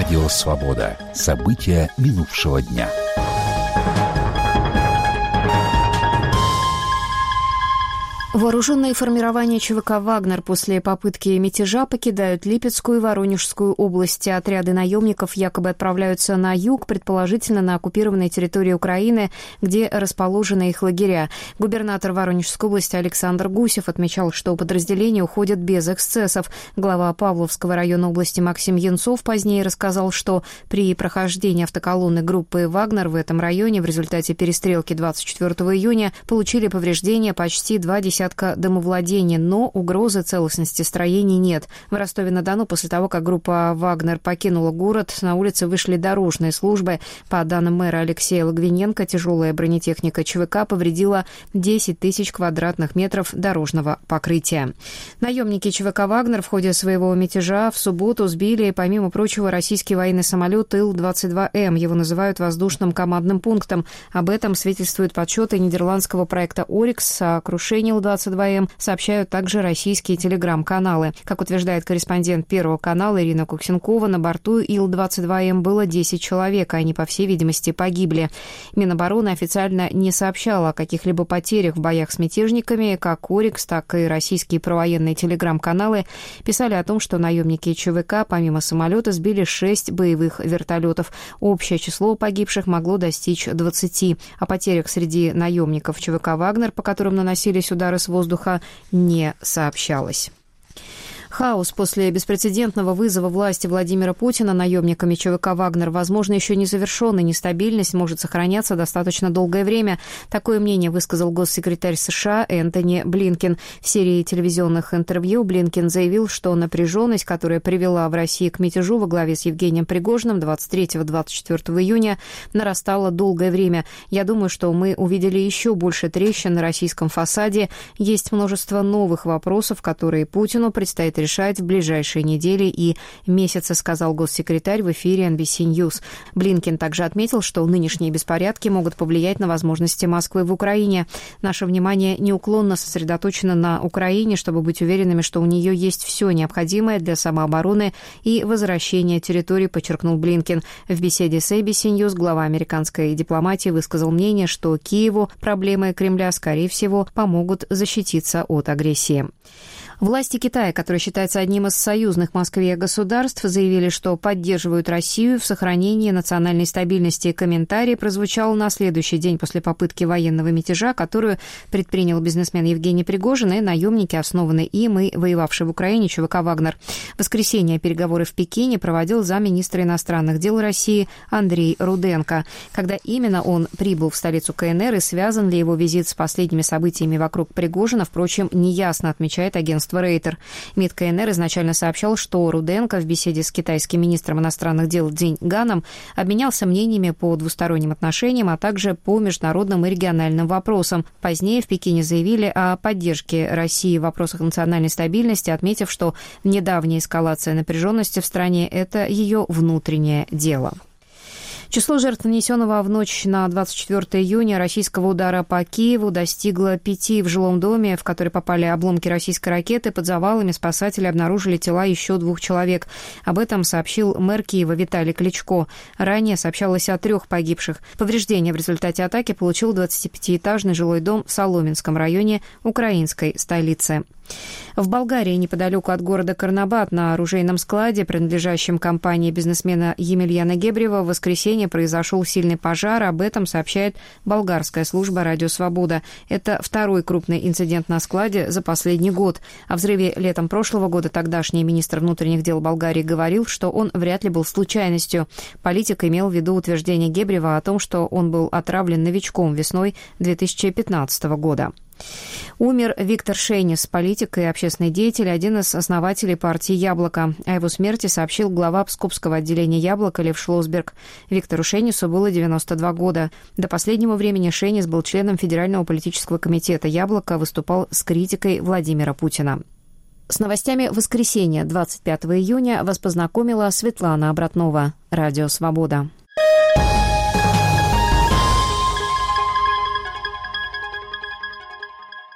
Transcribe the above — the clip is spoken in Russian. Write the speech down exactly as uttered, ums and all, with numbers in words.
Радио «Свобода». События минувшего дня. Вооруженные формирования ЧВК «Вагнер» после попытки мятежа покидают Липецкую и Воронежскую области. Отряды наемников якобы отправляются на юг, предположительно на оккупированной территории Украины, где расположены их лагеря. Губернатор Воронежской области Александр Гусев отмечал, что подразделения уходят без эксцессов. Глава Павловского района области Максим Янцов позднее рассказал, что при прохождении автоколонны группы «Вагнер» в этом районе в результате перестрелки двадцать четвёртого июня получили повреждения почти два десятка домовладений, но угрозы целостности строений нет. В Ростове-на-Дону после того, как группа «Вагнер» покинула город, на улице вышли дорожные службы. По данным мэра Алексея Логвиненко, тяжелая бронетехника ЧВК повредила десять тысяч квадратных метров дорожного покрытия. Наемники ЧВК «Вагнер» в ходе своего мятежа в субботу сбили, помимо прочего, российский военный самолет Ил двадцать два эм. Его называют воздушным командным пунктом. Об этом свидетельствуют подсчеты нидерландского проекта «Орикс». О крушении Ил двадцать два эм сообщают также российские телеграм-каналы. Как утверждает корреспондент Первого канала Ирина Куксенкова, на борту Ил двадцать два эм было десять человек, и они, по всей видимости, погибли. Минобороны официально не сообщала о каких-либо потерях в боях с мятежниками. Как Орикс, так и российские провоенные телеграм-каналы писали о том, что наемники ЧВК помимо самолета сбили шесть боевых вертолетов. Общее число погибших могло достичь двадцати. О потерях среди наемников ЧВК «Вагнер», по которым наносились удары с воздуха, не сообщалось. Хаос после беспрецедентного вызова власти Владимира Путина наемниками ЧВК «Вагнер», возможно, еще не завершен, и нестабильность может сохраняться достаточно долгое время. Такое мнение высказал госсекретарь США Энтони Блинкен. В серии телевизионных интервью Блинкен заявил, что напряженность, которая привела в России к мятежу во главе с Евгением Пригожиным двадцать третьего — двадцать четвёртого июня, нарастала долгое время. «Я думаю, что мы увидели еще больше трещин на российском фасаде. Есть множество новых вопросов, которые Путину предстоит решать в ближайшие недели и месяцы», сказал госсекретарь в эфире эн би си News. Блинкен также отметил, что нынешние беспорядки могут повлиять на возможности Москвы в Украине. «Наше внимание неуклонно сосредоточено на Украине, чтобы быть уверенными, что у нее есть все необходимое для самообороны и возвращения территории», подчеркнул Блинкен. В беседе с эй би си News глава американской дипломатии высказал мнение, что Киеву проблемы Кремля, скорее всего, помогут защититься от агрессии. Власти Китая, который считается одним из союзных Москве государств, заявили, что поддерживают Россию в сохранении национальной стабильности. Комментарий прозвучал на следующий день после попытки военного мятежа, которую предпринял бизнесмен Евгений Пригожин и наемники, основанные им и воевавшие в Украине ЧВК «Вагнер». В воскресенье переговоры в Пекине проводил замминистра иностранных дел России Андрей Руденко. Когда именно он прибыл в столицу ка эн эр и связан ли его визит с последними событиями вокруг Пригожина, впрочем, неясно, отмечает агентство Рейтер. МИД ка эн эр изначально сообщал, что Руденко в беседе с китайским министром иностранных дел Цзинь Ганом обменялся мнениями по двусторонним отношениям, а также по международным и региональным вопросам. Позднее в Пекине заявили о поддержке России в вопросах национальной стабильности, отметив, что недавняя эскалация напряженности в стране – это ее внутреннее дело. Число жертв нанесенного в ночь на двадцать четвёртого июня российского удара по Киеву достигло пяти. В жилом доме, в который попали обломки российской ракеты, под завалами спасатели обнаружили тела еще двух человек. Об этом сообщил мэр Киева Виталий Кличко. Ранее сообщалось о трех погибших. Повреждения в результате атаки получил двадцатипятиэтажный жилой дом в Соломенском районе украинской столицы. В Болгарии, неподалеку от города Карнобат, на оружейном складе, принадлежащем компании бизнесмена Емельяна Гебрева, в воскресенье произошел сильный пожар. Об этом сообщает болгарская служба «Радио Свобода». Это второй крупный инцидент на складе за последний год. О взрыве летом прошлого года тогдашний министр внутренних дел Болгарии говорил, что он вряд ли был случайностью. Политик имел в виду утверждение Гебрева о том, что он был отравлен новичком весной две тысячи пятнадцатого года. Умер Виктор Шейнис, политик и общественный деятель, один из основателей партии «Яблоко». О его смерти сообщил глава Псковского отделения «Яблоко» Лев Шлосберг. Виктору Шейнису было девяносто два года. До последнего времени Шейнис был членом Федерального политического комитета «Яблоко», выступал с критикой Владимира Путина. С новостями воскресенья двадцать пятого июня вас познакомила Светлана Обратнова. Радио «Свобода».